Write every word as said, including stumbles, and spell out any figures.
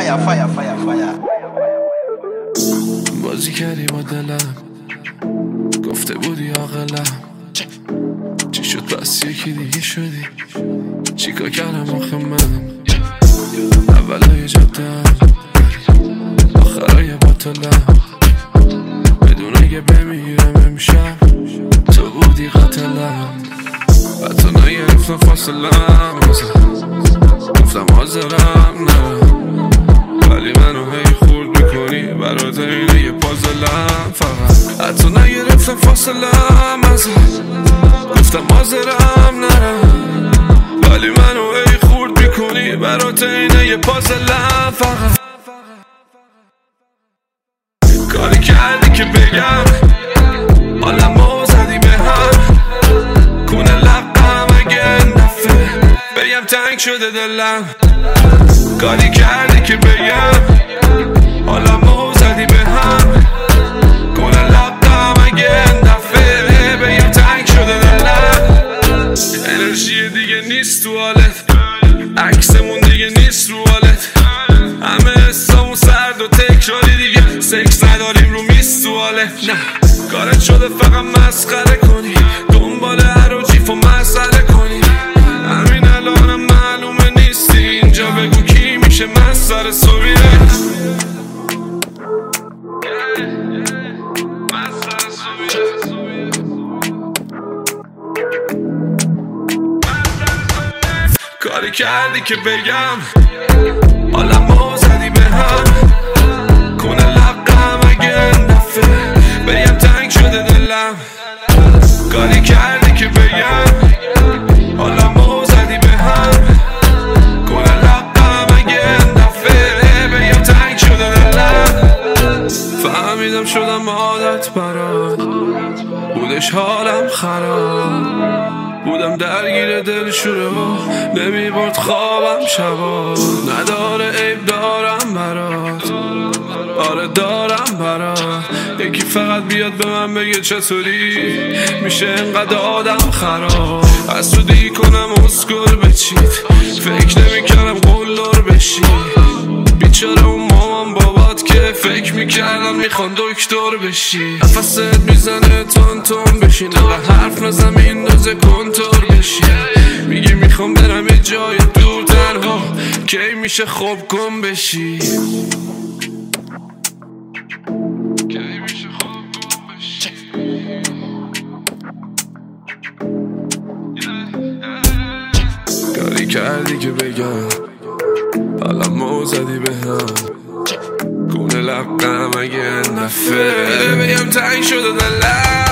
fire, fire, fire, fire. بازی کردی با دلم، گفته بودی عاقلم، چی شد بس یکی دیگه شدی؟ چیکار کردم آخه من؟ اولای جادم آخرای باطلم، بدون اگه بمیرم امشب تو بودی قاتلم. حتی نگرفتم فاصلم، گفتم حاضرم نرم، ولی منو هی خورد میکنی برات اینه یه پازلم. فقط حتی نگرفتم فاصلم ازت، گفتم حاضرم نرم، ولی منو هی خورد میکنی برات اینه یه پازلم. فقط کاری کردی که بگم حالمو زدی به هم، کونه لقم اگه نفه بگم تنگ شده دلم. کاری کردی که بگم حالمو زدی به هم، کونه لقم اگه نفه بگم تنگ شده دلم. انرژی دیگه نیست تو حالت، عکسمون دیگه نیست رو حالت، همه حسامون سرد و تکراری دیگه، سکس نداریم رو میز تو حالت. نه کارت شده فقط مسخره کنی، دنبال هر و جیف و مسئله کنی، همین الانم معلومه نیستی اینجا، بگو کی میشه من سر صبیه. کاری کردی که بگم حالمو زدی به هم، کونه لقم اگه نفه بگم تنگ شده دلم. کاری کردی که بگم حالمو زدی به هم، کونه لقم اگه نفه بگم تنگ شده دلم. فهمیدم شدم عادت برات، بودش حالم خراب، بودم درگیر دل شوره و نمیبرد خوابم شبا. نداره عیب دارم برات، آره دارم برات، یکی فقط بیاد به من بگه چطوری میشه انقدر آدم خراب. حسودی کنم اسکر بچید، فکر نمیکردم قلدر بشی، بیچاره اون مامان بابات که فکر میکردن میخوان دکتر بشی. نفست میزنه تون تون بشی، نقدر حرف نزم این دوزه کنتور بشی، میگی میخوام برم یه جای دور تنها، کی میشه خوب کن بشی. کاری کردی که بگم حالمو زدی به هم، کونه لقم اگه نفه بگم تنگ شده دلم.